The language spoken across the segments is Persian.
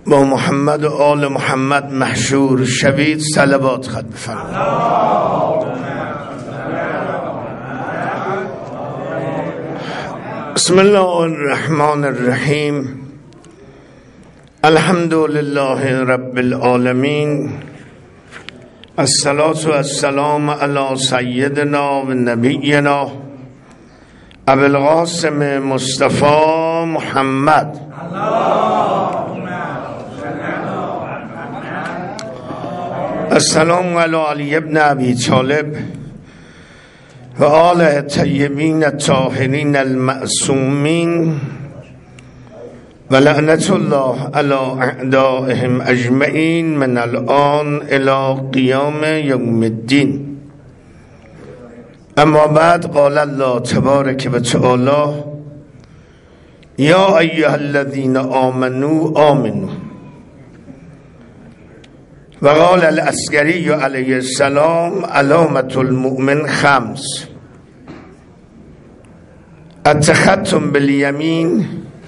با محمد و آل محمد محشور شوید. صلوات خط بفرمایید. بسم الله الرحمن الرحیم. الحمد لله رب العالمین. الصلاة والسلام علی سیدنا و نبینا ابو القاسم مصطفی محمد. السلام علی علی ابن ابی طالب و آله الطیبین الطاهرین المعصومین و لعنت الله علی اعدائهم اجمعین من الان الی قیام یوم الدین. اما بعد، قال الله تبارک و تعالی: یا ایها الذین آمنوا آمنوا. و قال العسکری علیه السلام: علامة المؤمن خمس: التختم بالیمین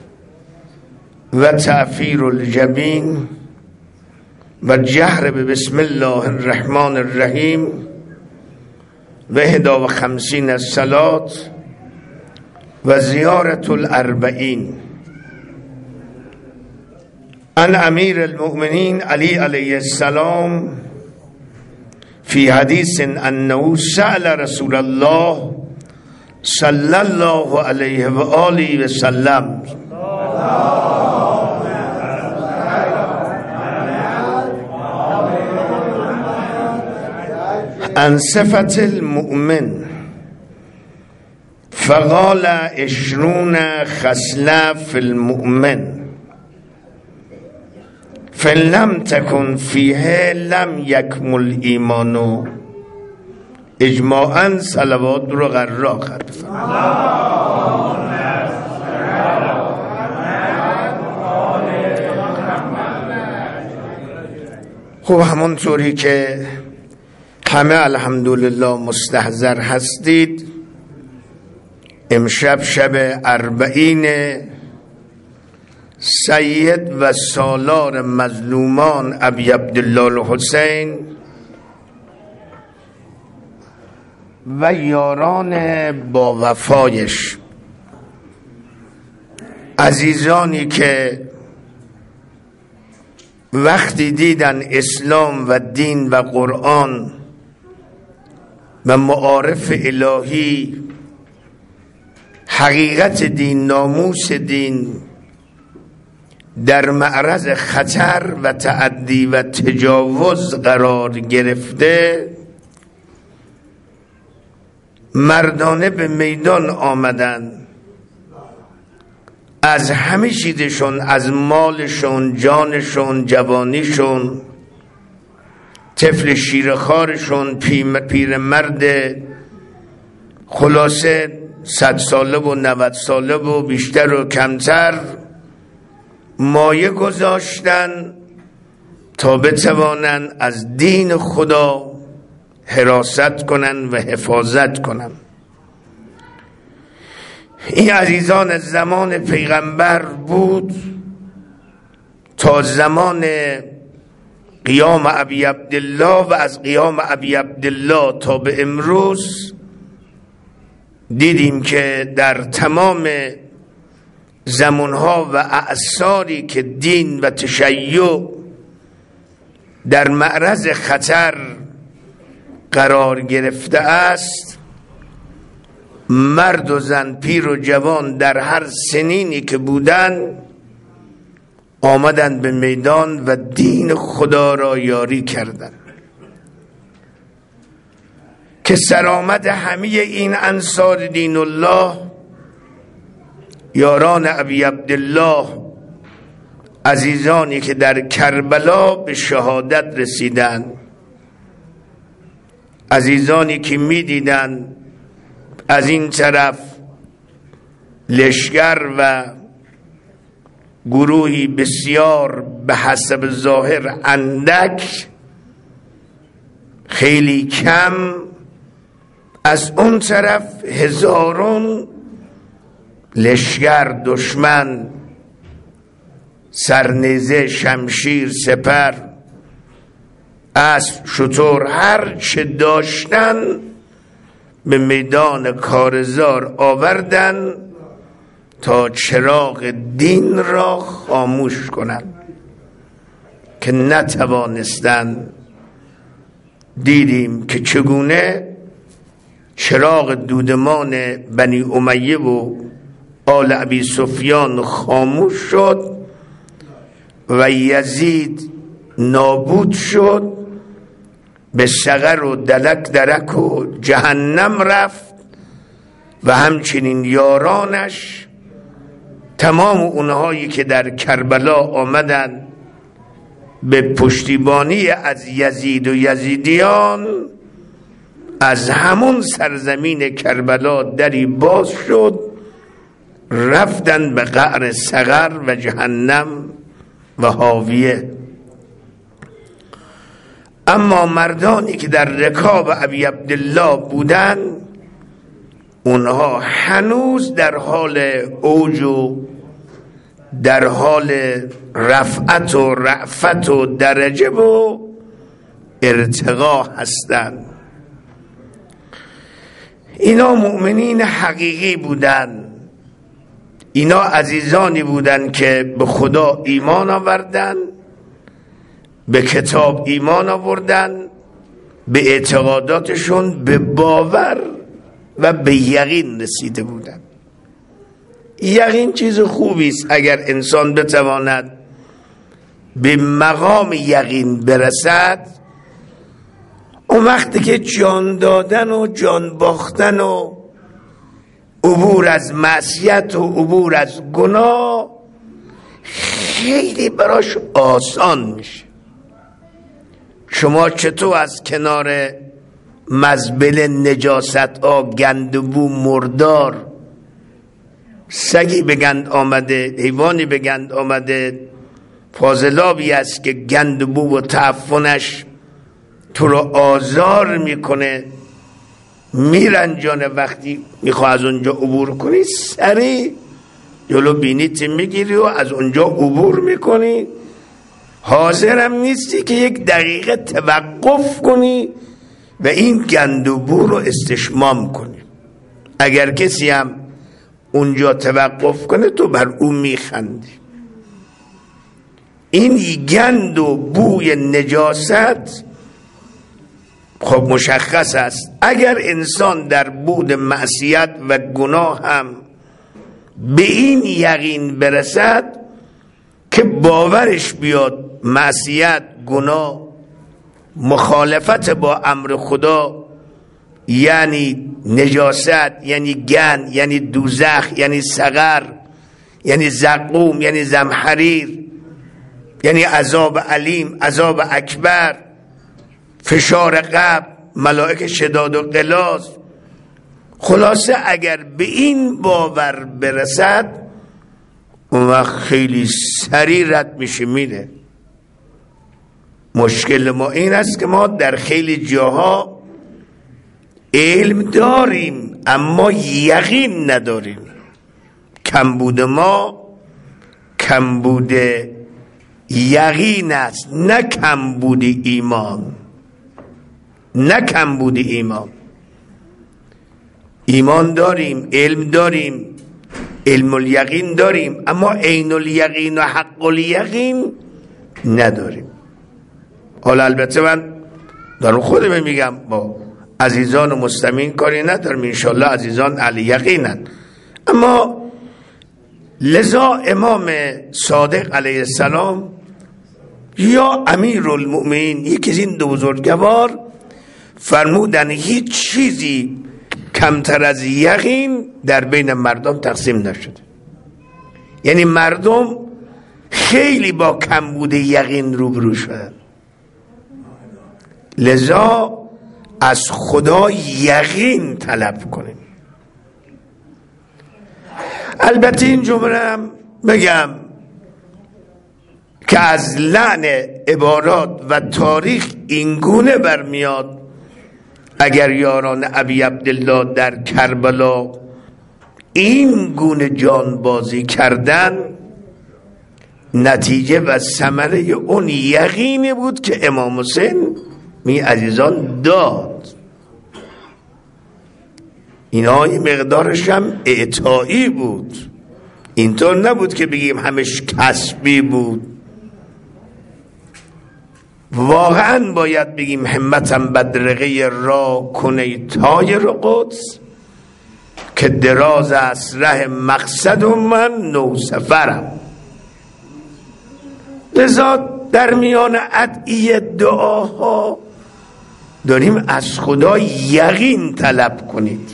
و تعفیر الجبین و جهر بسم الله الرحمن الرحیم و 51 الصلاة و زیارة الاربعین. عن امیر المؤمنین علی علیه السلام فی حدیث انه سأل رسول الله صلی الله علیه و آله و سلم عن صفة المؤمن فقال 20 خصلة في المؤمن فإن لم تكن فيه لم يكمل ایمانو. اجماعاً صلوات رو غرا کرد. خب همونطوری که همه الحمدلله مستحضر هستید، امشب شب 40 سید و سالار مظلومان ابی عبدالله الحسین و یاران با وفایش، عزیزانی که وقتی دیدن اسلام و دین و قرآن و معارف الهی، حقیقت دین، ناموس دین در معرض خطر و تعدی و تجاوز قرار گرفته، مردانه به میدان آمدن. از همه چیزشون، از مالشون، جانشون، جوانیشون، طفل شیرخوارشون، پیرمرد خلاصه 100 ساله و 90 ساله و بیشتر و کمتر، مایه گذاشتن تا بتوانن از دین خدا حراست کنن و حفاظت کنن. این عزیزان زمان پیغمبر بود تا زمان قیام ابی عبدالله و از قیام ابی عبدالله تا به امروز دیدیم که در تمام زمانها و اعصاری که دین و تشیع در معرض خطر قرار گرفته است، مرد و زن، پیر و جوان در هر سنینی که بودن آمدن به میدان و دین خدا را یاری کردند. که سرآمد همه این انصار دین الله، یاران ابی عبدالله، عزیزانی که در کربلا به شهادت رسیدند، عزیزانی که می دیدن از این طرف لشکر و گروهی بسیار به حسب ظاهر اندک، خیلی کم، از اون طرف هزارون لشکر دشمن سرنیزه، شمشیر، سپر، اسب، شتر، هر چه داشتن به میدان کارزار آوردن تا چراغ دین را خاموش کنند که نتوانستند. دیدیم که چگونه چراغ دودمان بنی امیه و آل ابی سفیان خاموش شد و یزید نابود شد، به سقر و دلک درک و جهنم رفت و همچنین یارانش، تمام اونهایی که در کربلا آمدن به پشتیبانی از یزید و یزیدیان، از همون سرزمین کربلا دری باز شد، رفتن به قعر سقر و جهنم و حاویه. اما مردانی که در رکاب ابی عبدالله بودن، اونها هنوز در حال اوج و در حال رفعت و رأفت و درجه و ارتقا هستند. اینا مؤمنین حقیقی بودن، اینا عزیزانی بودن که به خدا ایمان آوردن، به کتاب ایمان آوردن، به اعتقاداتشون به باور و به یقین رسیده بودن. یقین چیز خوبی است اگر انسان بتواند به مقام یقین برسد. اون وقتی که جان دادن و جان باختن و عبور از معصیت و عبور از گناه خیلی براش آسان میشه. شما چطور از کنار مزبله، نجاست ها، گندبو، مردار، سگی به گند آمده، حیوانی به گند آمده، فاضلابی است که گندبو و تعفنش تو رو آزار میکنه، میرنجانه، وقتی میخواه از اونجا عبور کنی سریع جلو بینیت میگیری و از اونجا عبور میکنی، حاضرم نیستی که یک دقیقه توقف کنی و این گندبو رو استشمام کنی. اگر کسی هم اونجا توقف کنه تو بر اون میخندی. این گند و بوی نجاست خب مشخص است. اگر انسان در بود معصیت و گناه هم به این یقین برسد که باورش بیاد معصیت، گناه، مخالفت با امر خدا یعنی نجاست، یعنی گند، یعنی دوزخ، یعنی سقر، یعنی زقوم، یعنی زمحریر، یعنی عذاب علیم، عذاب اکبر، فشار قبر، ملائک شداد و غلاظ. خلاصه اگر به این باور برسد اون وقت خیلی سریع رد میشه میره. مشکل ما این است که ما در خیلی جاها علم داریم اما یقین نداریم. کمبود ما کمبود یقین است، نه کمبود ایمان، نه کمبود ایمان. ایمان داریم، علم داریم، علم الیقین داریم، اما عین الیقین و حق الیقین نداریم. حالا البته من دارم خودم میگم، با عزیزان و مستمعین کاری ندارم، انشالله عزیزان اهل یقینن. اما لذا امام صادق علیه السلام یا امیرالمؤمنین، یکی از این دو بزرگوار، فرمودن هیچ چیزی کمتر از یقین در بین مردم تقسیم نشده. یعنی مردم خیلی با کمبود یقین روبرو شدن. لذا از خدا یقین طلب کنیم. البته این جمله هم بگم که از لعن عبارات و تاریخ اینگونه برمیاد اگر یاران ابی عبدالله در کربلا این گونه جانبازی کردن، نتیجه و ثمره اون یقینی بود که امام حسین می عزیزان داد. اینا مقدارش هم اعطایی بود، اینطور نبود که بگیم همش کسبی بود. واقعا باید بگیم همتم بدرقه را کنه تایر قدس، که دراز است ره مقصد و من نو سفرم. لذا در میان ادعیه دعاها داریم از خدا یقین طلب کنید.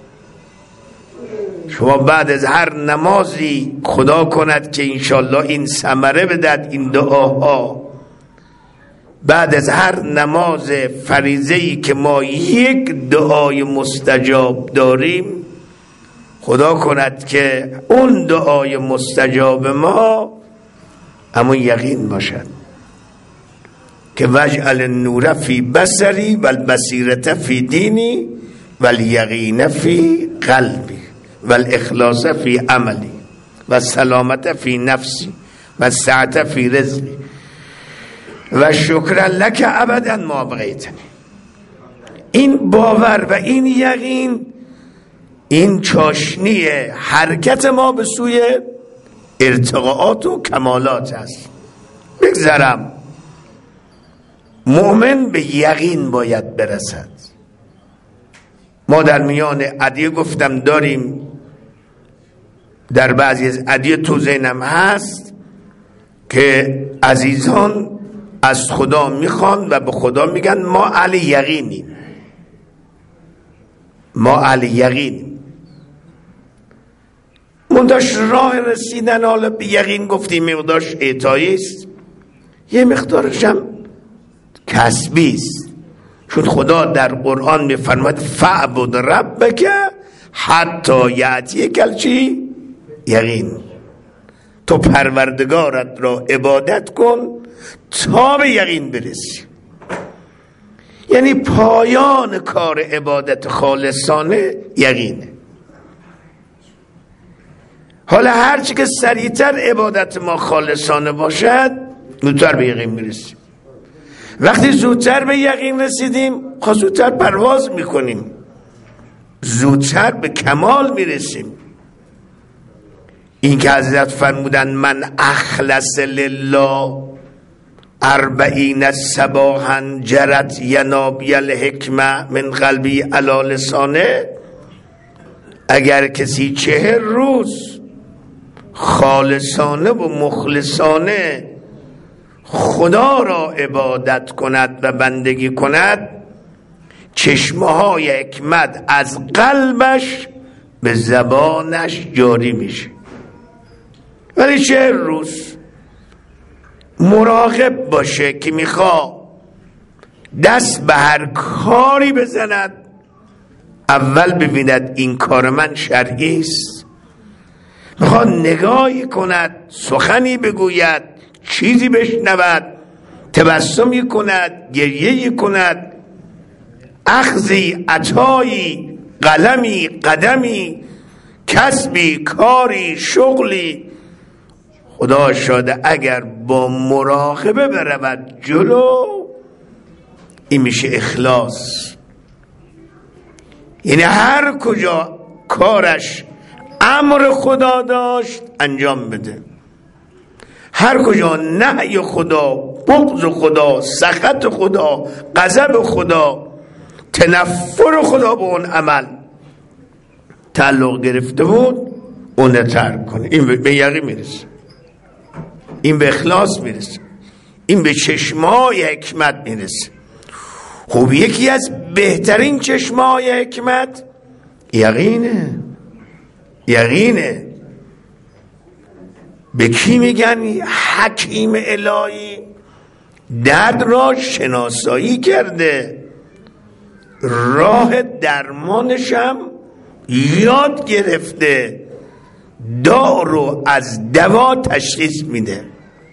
شما بعد از هر نمازی خدا کند که انشالله این ثمره بدهد این دعاها. بعد از هر نماز فریضه‌ای که ما یک دعای مستجاب داریم، خدا کند که اون دعای مستجاب ما اما یقین باشد که وجعل النور فی بصری و البصیرة فی دینی و الیقین فی قلبی و الاخلاص فی عملی و السلامت فی نفسی و السعة فی رزقی و شکر لک ابدا ما بقیتنی. این باور و این یقین این چاشنی حرکت ما به سوی ارتقاءات و کمالات است. بگذرم مؤمن به یقین باید برسد. ما در میان ادعیه گفتم داریم، در بعضی از ادعیه تو ذهنم هست که عزیزان از خدا میخوان و به خدا میگن ما اهل یقینیم، ما اهل یقینیم. منداش راه رسیدن حالا به یقین گفتیم مقدارش اعطایی است، یه مقدارش هم کسبی است. چون خدا در قرآن میفرماید فعبد ربک حتی یأتیک یقین. تو پروردگارت را عبادت کن تا به یقین برسی. یعنی پایان کار عبادت خالصانه یقینه. حالا هرچی که سریعتر عبادت ما خالصانه باشد زودتر به یقین میرسیم. وقتی زودتر به یقین رسیدیم زودتر پرواز میکنیم، زودتر به کمال میرسیم. این که حضرت فرمودن من اخلص لله 40 صباحا جرت ینابی الحکمه من قلبی علی لسانه، اگر کسی 40 روز خالصانه و مخلصانه خدا را عبادت کند و بندگی کند، چشمه‌های حکمت از قلبش به زبانش جاری میشه. ولی 40 روز مراقب باشه که میخوا دست به هر کاری بزند، اول ببیند این کار من شرعی است، میخوا نگاهی کند، سخنی بگوید، چیزی بشنود، تبسمی کند، گریه‌ای کند، اخذی، عطایی، قلمی، قدمی، کسبی، کاری، شغلی. خدا شاده اگر با مراقبه برود جلو، این میشه اخلاص. یعنی هر کجا کارش امر خدا داشت انجام بده، هر کجا نهی خدا، بغض خدا، سخط خدا، غضب خدا، تنفر خدا به اون عمل تعلق گرفته بود اون ترک کنه. این به یقین میرسه، این به اخلاص میرسه، این به چشمای حکمت میرسه. خب یکی از بهترین چشمای حکمت یقینه. یقینه. به کی میگن حکیم الهی؟ درد را شناسایی کرده، راه درمانشم یاد گرفته، داء رو از دوا تشخیص میده،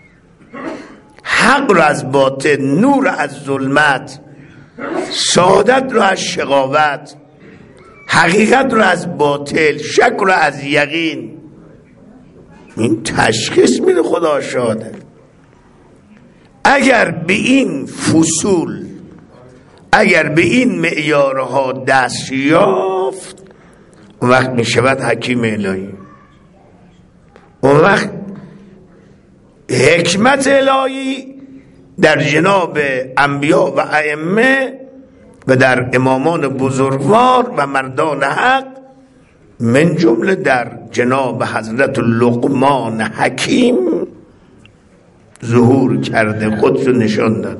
حق رو از باطل، نور رو از ظلمت، سعادت رو از شقاوت، حقیقت رو از باطل، شک رو از یقین. این تشخیص میده خدا شاده. اگر به این فصول، اگر به این معیارها دست یافت، اون وقت می شود حکیم الهی. اون وقت حکمت الهی در جناب انبیا و ائمه و در امامان بزرگوار و مردان حق، من جمله در جناب حضرت لقمان حکیم ظهور کرده، خودشو نشان داده.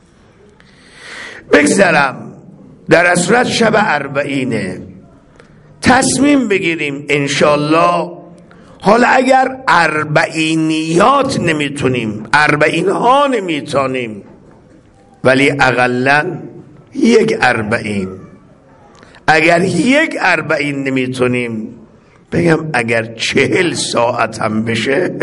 بگذرم در اصورت شب 40 تصمیم بگیریم انشالله. حالا اگر 40 نمیتونیم، 40 ها نمیتونیم، ولی اقلن 1 40. اگر 1 40 نمیتونیم، بگم اگر 40 ساعت هم بشه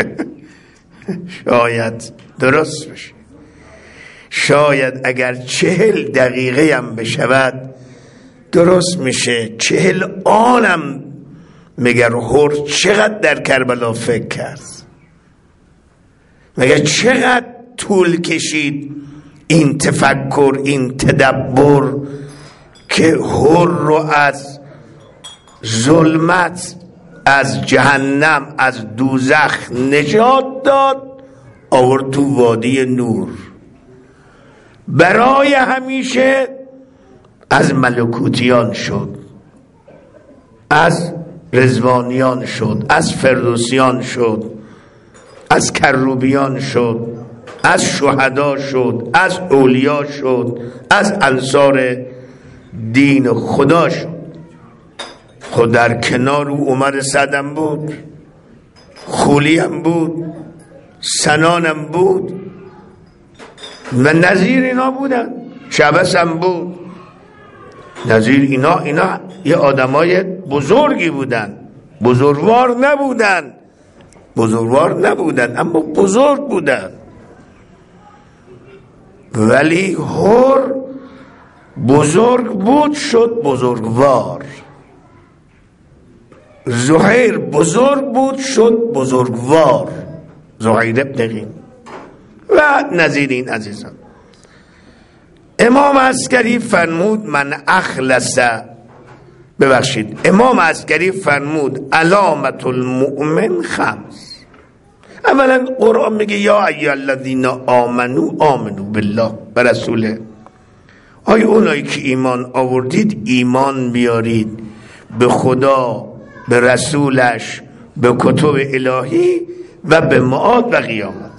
شاید درست بشه. شاید اگر 40 دقیقه هم بشود درست میشه. 40 آنم مگر هر چقدر در کربلا فکر کرد، مگر چقدر طول کشید این تفکر، این تدبر که هر رو از ظلمت، از جهنم، از دوزخ نجات داد، آورد تو وادی نور. برای همیشه از ملکوتیان شد، از رضوانیان شد، از فردوسیان شد، از کروبیان شد، از شهدا شد، از اولیا شد، از انصار دین خدا شد. خود در کنار او عمر سعدم بود، خولیم بود، سنانم بود و نظیر اینا بودن، شبسم بود. نظیر اینا یه آدمای بزرگی بودن، بزرگوار نبودن اما بزرگ بودن. ولی هر بزرگ بود شد بزرگوار، زهیر بزرگ بود شد بزرگوار، زهیر ابن قیم و نظیرین. عزیزان، امام عسکری فرمود امام عسکری فرمود علامت المؤمن 5. اولا قرآن میگه یا ایها الذین آمنو بالله و رسوله. آیا اونایی که ایمان آوردید ایمان بیارید به خدا، به رسولش، به کتب الهی و به معاد و قیامت.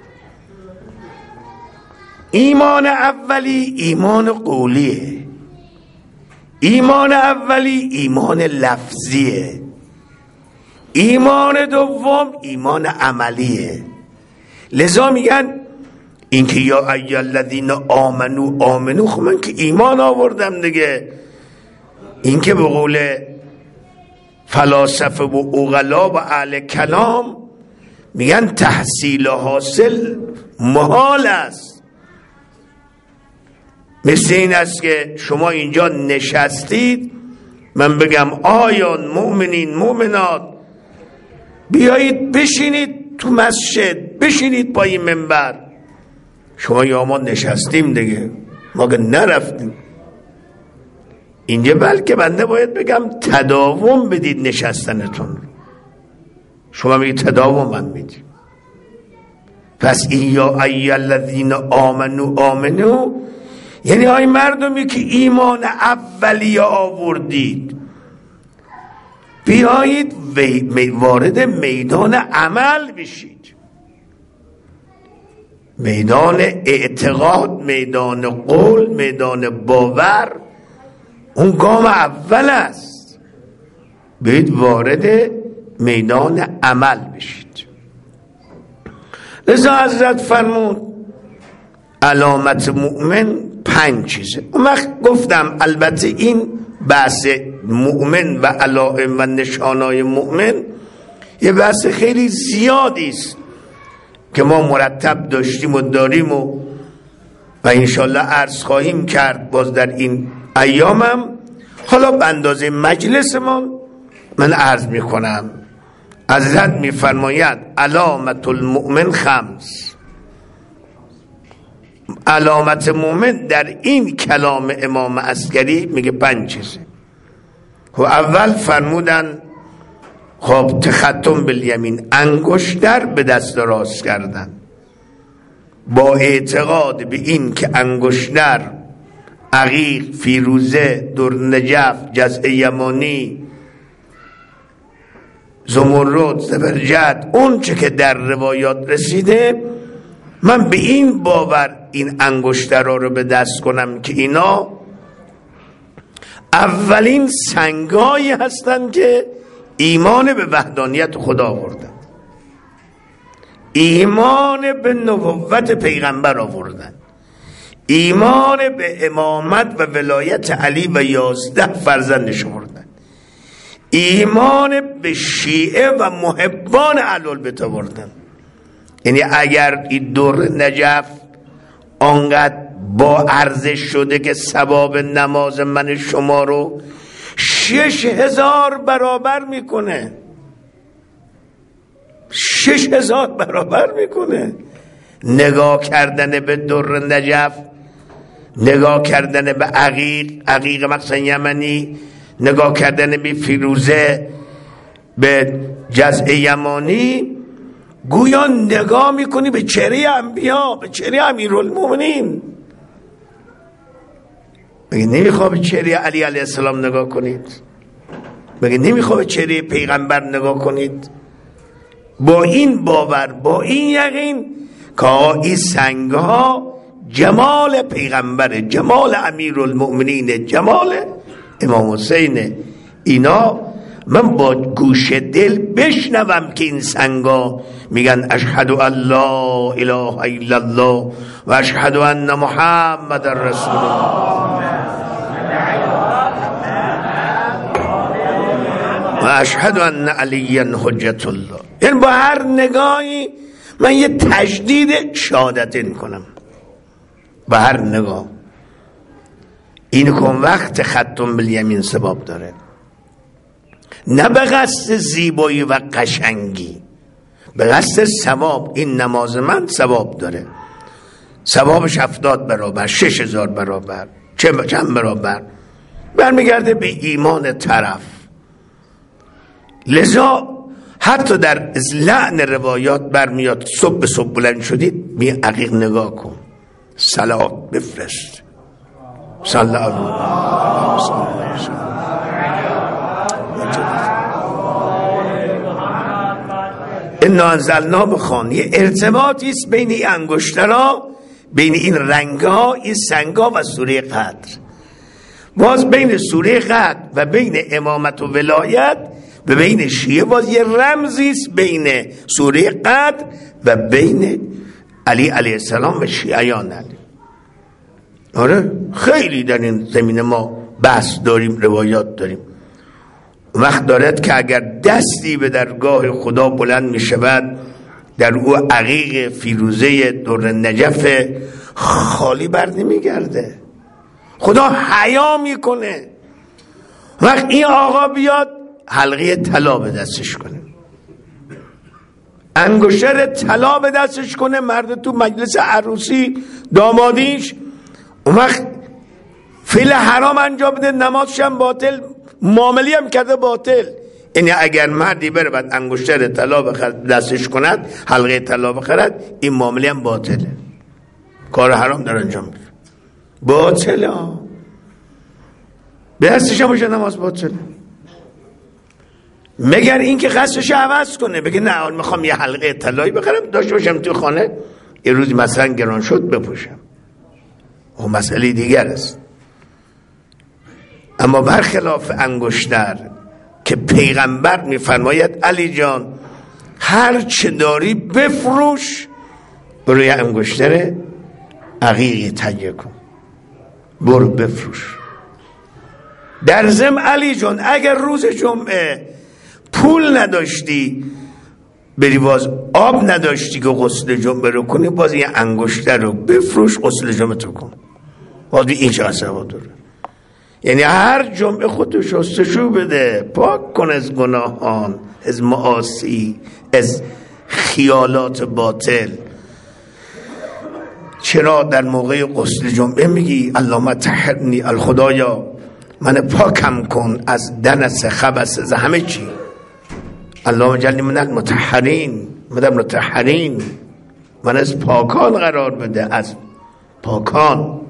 ایمان اولی ایمان قولیه، ایمان اولی ایمان لفظیه، ایمان دوم ایمان عملیه. لذا میگن اینکه یا ایها الذین آمنو خب من که ایمان آوردم دیگه. اینکه به قول فلاسفه و عقلا و اهل کلام میگن تحصیل حاصل محال است. مثل این است که شما اینجا نشستید، من بگم آیان مؤمنین مؤمنات بیایید بشینید تو مسجد، بشینید پای منبر. شما یا ما نشستیم دیگه، ما که نرفتیم اینجا. بلکه بنده باید بگم تداوم بدید نشستنتون. شما میگید تداوم من میدید. پس این یا ایها الذین آمنو یعنی های مردمی که ایمان اولیه آوردید، بیایید وارد میدان عمل بشید، میدان اعتقاد، میدان قول، میدان باور. اون گام اول است، بیایید وارد میدان عمل بشید. لذا حضرت فرمود علامت مؤمن 5 چیزه. اون وقت گفتم البته این بحث مؤمن و علائم و نشانای مؤمن یه بحث خیلی زیادی است که ما مرتب داشتیم و داریم و انشالله عرض خواهیم کرد باز در این ایامم. حالا به اندازه مجلس ما من عرض میکنم. حضرت میفرماید علامت المؤمن خمس، علامت مؤمن در این کلام امام عسکری میگه 5 چیزه. و اول فرمودن خب تختم بالیمین، انگشتر به دست راست کردن، با اعتقاد به این که انگشتر، عقیق، فیروزه، در نجف، جزع یمانی، زمرد، زبرجد، اون چه که در روایات رسیده، من به این باور این انگشترها رو به دست کنم که اینا اولین سنگایی هستن که ایمان به وحدانیت خدا آوردن، ایمان به نبوت پیغمبر آوردن، ایمان به امامت و ولایت علی و 11 فرزندش آوردن، ایمان به شیعه و محبان اهل‌البیت آوردن. یعنی اگر این در نجف آنقدر با ارزش شده که ثواب نماز من شما رو 6000 برابر میکنه، 6000 برابر میکنه. نگاه کردن به در نجف، نگاه کردن به عقیق مثلا یمنی، نگاه کردن به فیروزه، به جزع یمانی، گویا نگاه میکنی به چهره انبیا، به چهره امیرالمومنین. بگه نمیخواه به چهره علی علیه السلام نگاه کنید؟ بگه نمیخواه به چهره پیغمبر نگاه کنید؟ با این باور، با این یقین که این سنگ ها جمال پیغمبر، جمال امیرالمومنین، جمال امام حسین، اینا من با گوش دل بشنوم که این سنگا میگن اشهد ان لا اله الا الله و اشهد ان محمد رسول الله و اشهد ان علی حجت الله. یعنی با هر نگاهی من یه تجدید شهادتین کنم، با هر نگاه. این کن وقت ختم بالیمین ثواب داره، نه به قصد زیبایی و قشنگی، به قصد ثواب. این نماز من ثواب داره، ثوابش 70 برابر، 6000 برابر، چند برابر، برمیگرده به ایمان طرف. لذا حتی در لعن روایات برمیاد صبح به صبح بلند شدید می عقیق نگاه کن، صلوات بفرست، صلی الله علیه وسلم. انا انزلنا بخوان. یه ارتباطی است بین این انگشترها، بین این رنگها، این سنگها و سوره قدر. باز بین سوره قدر و بین امامت و ولایت و بین شیعه باز یه رمزی است بین سوره قدر و بین علی علیه السلام و شیعیان علی. آره خیلی در این زمینه ما بحث داریم، روایات داریم. وقت دارد که اگر دستی به درگاه خدا بلند می شود، در او عقیق، فیروزه، در نجف، خالی بر نمی گرده. خدا حیا میکنه. وقت این آقا بیاد حلقه طلا به دستش کنه، انگشتر طلا به دستش کنه، مرد تو مجلس عروسی دامادیش، اون وقت فعل حرام انجام بده، نمازش هم باطل، معاملی هم کرده باطل. یعنی اگر مردی بره بعد انگشتر طلا دستش کند، حلقه طلا بخرد، این معاملی هم باطله، کار حرام در انجام بده، باطله. به دستش هم باشه نماز باطله. مگر این که قصدش عوض کنه، بگه نه میخوام یه حلقه طلایی بخرم داشته باشم تو خانه، یه روز مثلا گران شد بپوشم، اون مسئله دیگر است. اما برخلاف انگشتر که پیغمبر میفرماید علی جان هر چه داری بفروش، برو یه انگشتر عقیقی تهیه کن، برو بفروش. در ضمن علی جان اگر روز جمعه پول نداشتی بری، باز آب نداشتی که غسل جمعه رو کنی، باز یه انگشتر رو بفروش غسل جمعه تو کن، باز این چه ثواب داره. یعنی هر جمعه خودتو شستشو بده، پاک کن از گناهان، از معاصی، از خیالات باطل. چرا در موقع غسل جمعه میگی اللهم طهرنی، الخدایا من پاکم کن از دنس خبث، از همه چی. اللهم اجعلنی من المطهرین، من از پاکان قرار بده، از پاکان.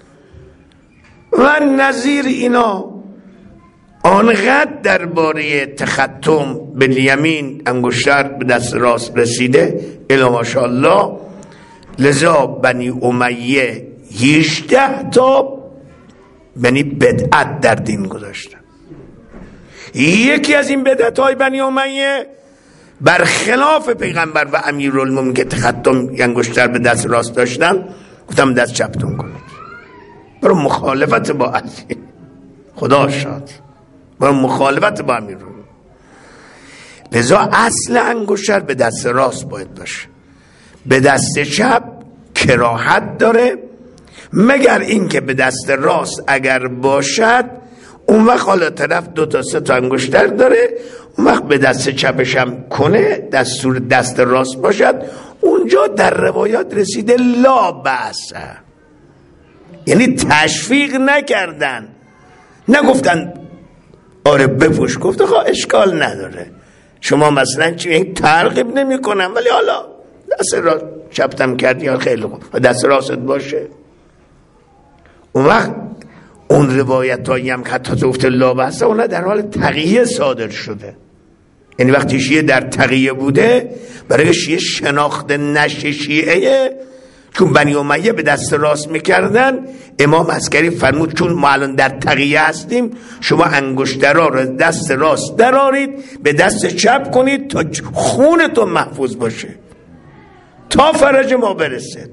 و نظیر اینا آنقدر درباره تختم بالیمین، انگشتر به دست راست رسیده الا ماشاءالله. لذا بنی امیه 18 تا بنی بدعت در دین گذاشتن. یکی از این بدعت های بنی امیه برخلاف پیغمبر و امیرالمومنین که تختم انگشتر به دست راست داشتن، گفتم دست چپتون کنید. برای مخالفت با علی، خدا شاد، برای مخالفت با امیرالمومنین. لذا اصل انگشتر به دست راست باید باشه، به دست چپ کراهت داره، مگر این که به دست راست اگر باشد اون وقت حالا طرف 2 تا 3 تا انگشتر داره، اون وقت به دست چپش هم کنه، دستور دست راست باشد. اونجا در روایات رسیده لا بأس، یعنی تشویق نکردن، نگفتن آره بپوش، گفته خب اشکال نداره، شما مثلا چی ترغیب نمی کنم، ولی حالا دست راست چپتم کردی یا خیلی خوب دست راست باشه. اون وقت اون روایت هایی هم که حتی گفته لا بأس، اون در حال تقیه صادر شده. یعنی وقتی شیعه در تقیه بوده، برای شیعه شناخت نشه شیعه، چون بنی امیه به دست راست میکردن، امام عسکری فرمود چون ما الان در تقیه هستیم، شما انگشترها رو دست راست درارید، به دست چپ کنید تا خونتون محفوظ باشه، تا فرج ما برسه.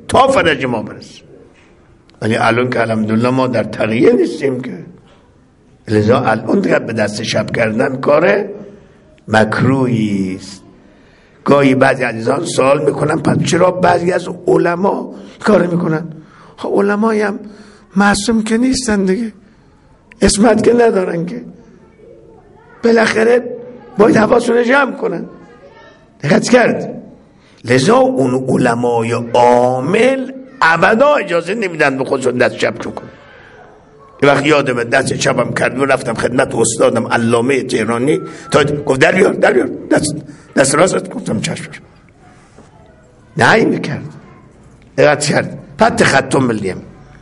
ولی الان که الحمدلله ما در تقیه نیستیم که، لذا الان دیگه به دست چپ کردن کار مکروهی است. گاهی بعضی عزیزان سوال میکنن پس چرا بعضی از علما کار میکنن؟ خب علمایی هم معصوم که نیستن دیگه، اسمت که ندارن که، بالاخره باید حواسون جمع کنن. دقت کرد؟ لذا اون علمای عامل ابدا اجازه نمیدن به خودشون دست چپ چون کنن. یه وقت یادم دست چپم کردم و رفتم خدمت استادم علامه تهرانی، تا گفت در بیار دست راست، گفتم چشم. نه این کرد، دقت کرد. بعد تختم بلیم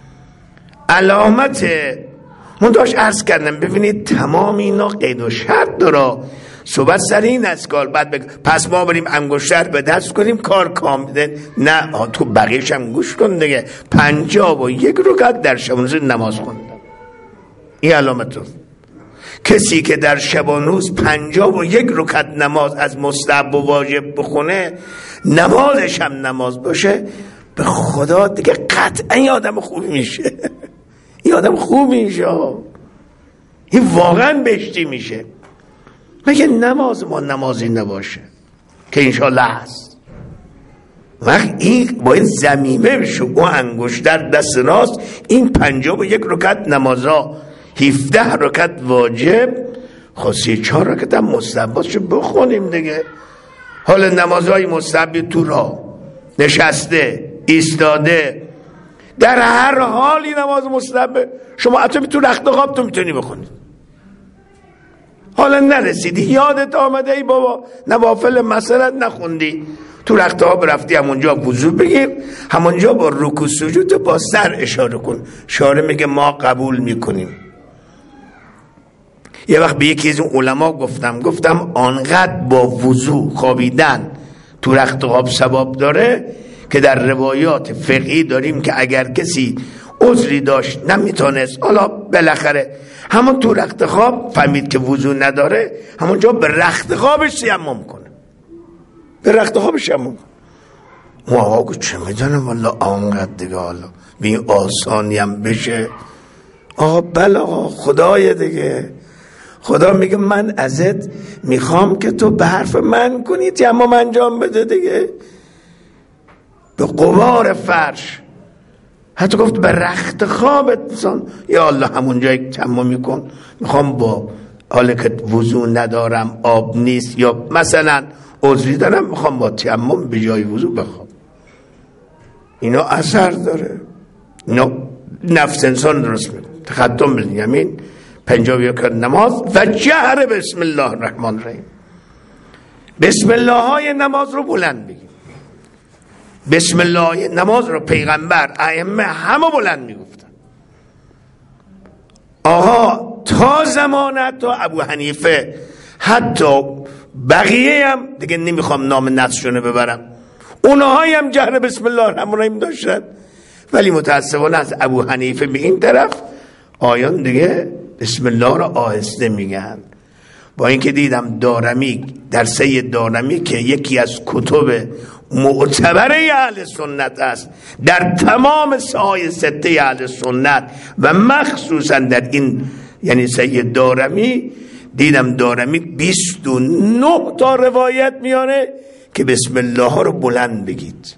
علامت من داشت عرض کردم ببینید تمام اینا قید و شرط داره. صحبت سر این است که بعد پس ما بریم انگشتر به دست کنیم کار کامل نه، تو بقیه‌ش هم گوش کن دیگه. 51 رکعت در شبانوز نماز خوندم، این علامت. کسی که در شبانوز 51 رکعت نماز از مستحب و واجب بخونه، نمازش هم نماز باشه، به خدا دیگه قطعا آدم خوبی میشه. این آدم خوبی میشه، این واقعا بهشتی میشه. مگه نماز ما نمازی نباشه که انشالله هست؟ وقت این باید زمیمه بشه، اون انگشتر دست راست، این 51 رکعت نمازها، 17 رکعت واجب، خب 4 رکعت هم مستحباتشو بخونیم دیگه. حالا نمازهای مستحبی تو راه نشسته ایستاده، در هر حالی نماز مستحبه، شما حتی تو رخت خواب تو میتونی بخونید. حالا نرسیدی یادت آمده ای بابا نوافل مثلا نخوندی، تو رخت خواب رفتی، همونجا وضو بگیر، همونجا با رکوع سجود با سر اشاره کن، اشاره میگه ما قبول میکنیم. یه وقت به یکی از اون علما گفتم آنقدر با وضو خوابیدن تو رخت خواب ثواب داره که در روایات فقهی داریم که اگر کسی عذری داشت نمیتونست، حالا بالاخره همون تو رخت خواب فهمید که وضو نداره، همونجا به رخت خوابش تیمم کنه، به رخت خوابش تیمم کنه. آقا چه میدونم والا آنقدر دیگه، حالا به این آسانی هم بشه. آقا بله آقا، خدای دیگه، خدا میگه من ازت میخوام که تو به حرف من کنی، تیمم انجام بده دیگه. به غبار فرش حتی گفت به رخت خوابت بزن، یا الله همون جایی تمام میکن، میخوام با حالا که وضو ندارم آب نیست یا مثلا عذری دارم میخوام با تیمم به جای وضو بخوام. اینا اثر داره، اینا نفس انسان درست میکنه. تقدم بزن یمین 51 نماز و جهر بسم الله الرحمن الرحیم. بسم الله های نماز رو بلند بگیم. بسم الله نماز رو پیغمبر ائمه همه بلند میگفتن. آها تا زمانت تا ابو حنیفه، حتی بقیه هم دیگه نمیخوام نام نصشونه ببرم، اونهایی هم جهر بسم الله الرحمن الرحیم داشتن، ولی متاسفانه از ابو حنیفه به این طرف آیان دیگه بسم الله رو آهسته میگن. با اینکه دیدم دارمی در سید دارمی که یکی از کتب معتبره اهل سنت است، در تمام سهای سته اهل سنت و مخصوصا در این یعنی سید دارمی، دیدم دارمی 29 تا روایت میاره که بسم الله ها رو بلند بگید.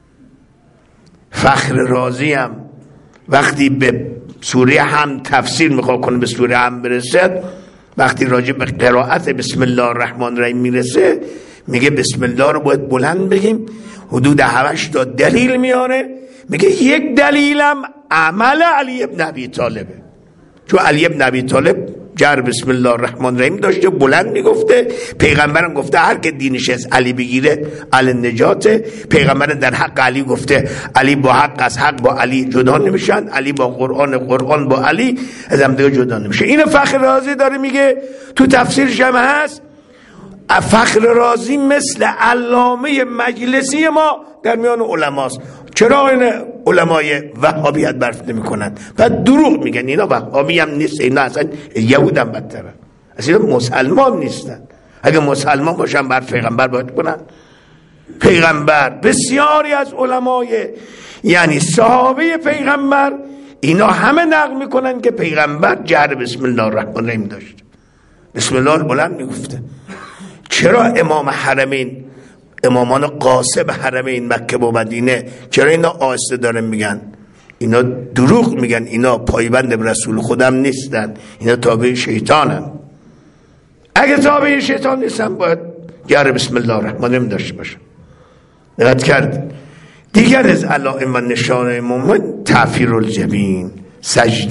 فخر رازی هم وقتی به سوره هم تفسیر میخواد کنه به سوره هم برسد، وقتی راجع به قرائت بسم الله الرحمن الرحیم میرسه میگه بسم الله رو باید بلند بگیم. حدود 8 تا دلیل میاره، میگه یک دلیلم عمل علی ابن ابی طالبه، چون علی ابن ابی طالب جهر بسم الله الرحمن الرحیم داشته، بلند میگفته. پیغمبرم گفته هر که دینش از علی بگیره علی نجاته. پیغمبر در حق علی گفته علی با حق از حق با علی جدا نمیشن، علی با قرآن با علی از هم دیگه جدا نمیشه. این فخر رازی داره میگه، تو تفسیرش هم هست. فخر رازی مثل علامه مجلسی ما در میان علماست. چرا این علمای وهابیت برف نمی کنن؟ بعد دروغ میگن اینا وهابی هم نیست، اینا اصلا یهود هم بدترن، اصلا مسلمان نیستن. اگه مسلمان باشن بر پیغمبر باید کنن. پیغمبر بسیاری از علمای یعنی صحابه پیغمبر اینا همه نقل میکنن که پیغمبر جهر بسم الله الرحمن الرحیم داشت، بسم الله بلند میگفته. چرا امام حرمین، امامان قاسب حرمین مکه و مدینه، چرا اینا آهسته دارن میگن؟ اینا دروغ میگن، اینا پایبند به رسول خودم نیستن، اینا تابع شیطانن. اگه تابع شیطان نیستن باید جهر بسم الله الرحمن الرحیم داشته باشن. دقت کرد؟ دیگر از علائم و نشانه مومن تعفیر الجبین، سجده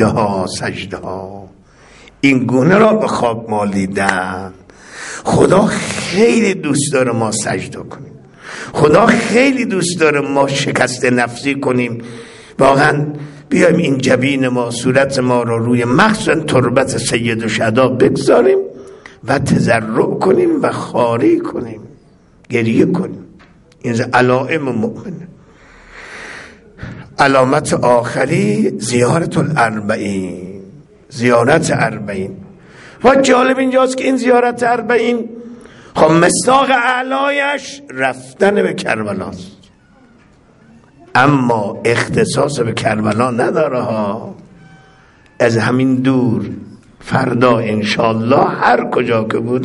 ها این گونه را به خواب مالیدن. خدا خیلی دوست داره ما سجده کنیم، خدا خیلی دوست داره ما شکست نفسی کنیم. واقعا بیایم این جبین ما، صورت ما رو روی مخصوصا تربت سید الشهدا بگذاریم و تضرع کنیم و خاری کنیم، گریه کنیم. این علائم مؤمنه. علامت آخری زیارت الاربعین، زیارت 40. و جالب اینجاست که این زیارت 40 خب مصداق اعلایش رفتن به کربلاست، اما اختصاص به کربلا نداره ها. از همین دور فردا انشالله هر کجا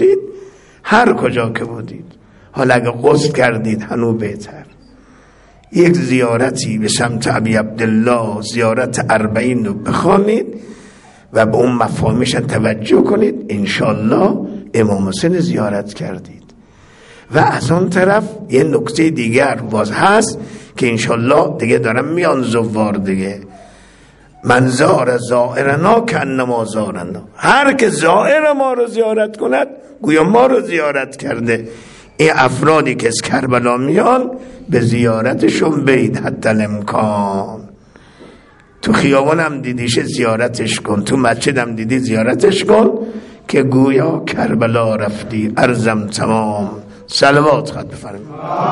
که بودید حالا اگه قصد کردید هنو بهتر، یک زیارتی به سمت ابی عبدالله زیارت 40 رو بخوانید و به اون مفاهیمش توجه کنید. انشالله امام حسین زیارت کردید. و از اون طرف یه نکته دیگر باز هست که انشالله دیگه دارم میان زوار دیگه، من زار زائرنا که انما زارنا، هر که زائر ما رو زیارت کند گویا ما رو زیارت کرده. این افرادی که از کربلا میان به زیارتشون برید حتی الامکان. تو خیابانم دیدیش زیارتش کن، تو مسجدم دیدی زیارتش کن که گویا کربلا رفتی. عرضم تمام. صلوات خط بفرمایید.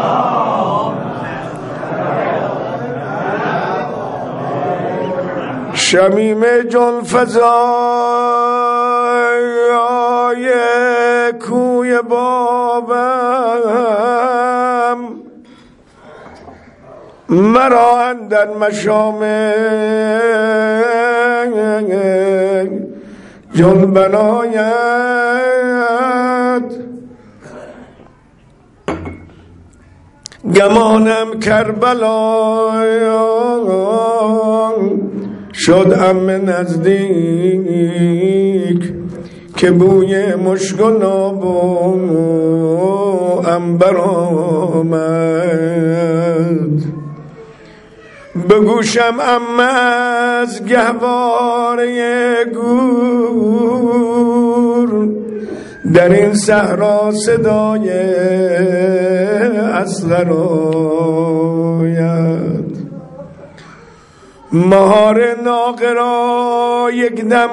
شمیم جان فضای کوی بابم، مرا اندر مشام جان بناید، گمانم کربلا شد عمه نزدیک که بوی مشک و ناب و عنبر آمد. به گوشم عمه از گهواره گور در این صحرا صدای اصغر آید. مهار ناقه را یک دم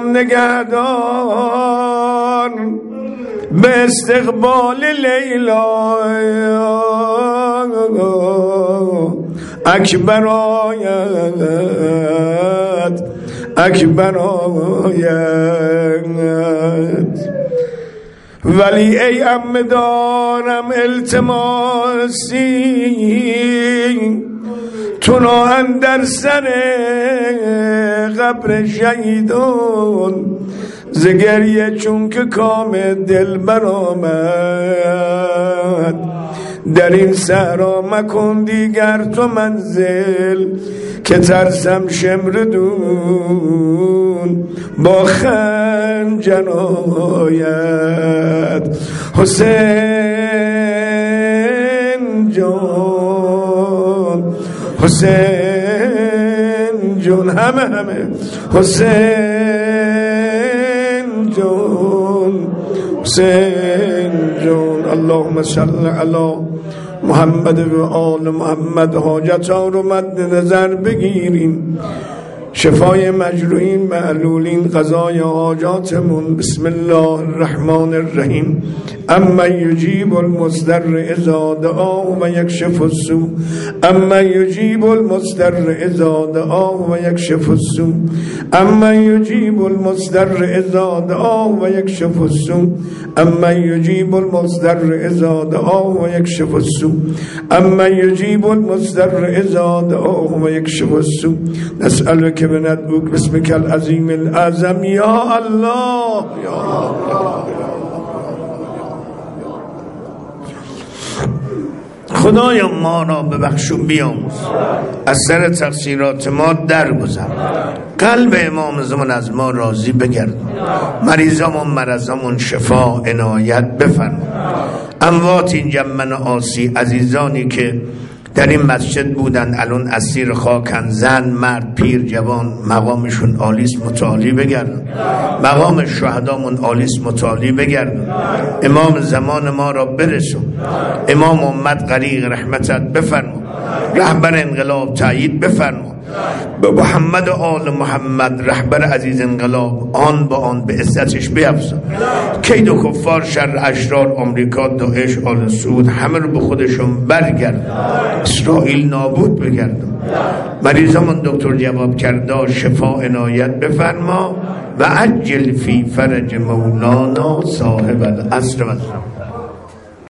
نگهدار به استقبال لیلا اکبر آید، اکبر آید. ولی ای عمه دارم التماسی، تو را اندر سر قبر شهیدان ز گریه چون که کام دل برآمد. در این صحرا مکن دیگر تو منزل که ترسم شمردون با خنجر آید. حسین جان، حسین جان، همه حسین جان، حسین جان. اللهم صل علی محمد و آل محمد. حاجت ها رو مد نظر بگیرین، شفای مجروحین معلولین، قضای حاجاتمون. بسم الله الرحمن الرحیم. اما یجیب المضطر اذا دعاه و یکشف السوء، اما یجیب المضطر اذا دعاه و یکشف السوء، اما یجیب المضطر اذا دعاه و یکشف السوء، اما یجیب المضطر اذا دعاه و یکشف السوء، اما یجیب المضطر اذا دعاه و یکشف السوء. نسألك بندعوك باسمك العظیم الاعظم یا الله یا الله. خدایا ما را ببخش و بیاموز، از سر تقصیرات ما درگذر، قلب امام زمان از ما راضی بگرد، مریضامون مرضامون شفا عنایت بفرما. اموات این جمع آسی عزیزانی که در این مسجد بودن الان اسیر خاکن، زن مرد پیر جوان، مقامشون عالیست متعالی بگردن، مقام شهدامون عالیست متعالی بگردن. امام زمان ما را برسون، امام امت غریق رحمتت بفرما، رهبر انقلاب تایید بفرما. به محمد و آل محمد رهبر عزیز انقلاب آن با آن به عزتش بیفزا. کید و کفار شر اشرار آمریکا داعش آل سعود همه رو به خودشون برگرد، اسرائیل نابود بگردن. مریضمون دکتر جواب کرده شفا عنایت بفرما و عجل فی فرج مولانا صاحب العصر و الزمان.